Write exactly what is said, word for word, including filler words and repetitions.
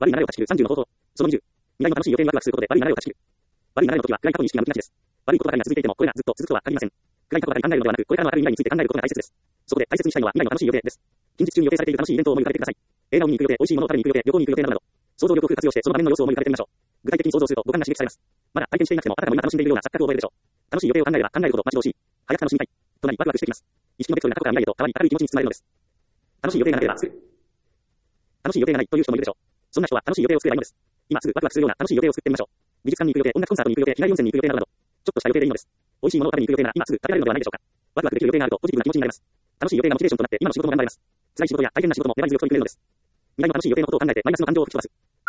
悪い流れを断ち切るさんじゅうの方法。そのにじゅう。未来の楽しい予定にワクワクすることで悪い流れを断ち切る。悪い流れの時は暗い過去に意識が向きがちです。悪いことばかりが続いていても、これがずっと続くとは限りません。暗い過去ばかり考えるのではなく、これからの明るい未来について考えることが大切です。そこで大切にしたいのは未来の楽しい予定です。近日中に予定されている楽しいイベントを思い浮かべてください。映画を見に行く予定、美味しいものを食べに行く予定、旅行に行く予定などなど、想像力をフル活用してその場面の様子を思い浮かべてみましょう。具体的に想像すると五感が刺激されます。まだ体験していなくても、あたかも今楽しんでいるような錯覚を覚えるでしょう。楽しい予定を考えれば考えるほど待ち遠しい。早く楽しみたい。となりワクワクしてきます。意識のベクトルが過去から未来へと変わり明るい気持ちに包まれるのです。楽しい予定がなければ作る。楽しい予定がないという人もいるでしょう。そんな人は楽しい予定を作ればいいのです。今すぐワクワクするような楽しい予定を作ってみましょう。美術館に行く予定、音楽コンサートに行く予定、日帰り温泉に行く予定などなど、ちょっとした予定でいいのです。美味しいものを食べに行く予定なら今すぐ食べられるのではないでしょうか。ワクワクできる予定があるとポジティブな気持ちになります。楽しい予定がモチベーションとなって今の仕事も頑張れます。辛い仕事や大変な仕事も粘り強く取り組めるのです。未来の楽しい予定のことを考えてマイナスの感情を吹き飛ばす。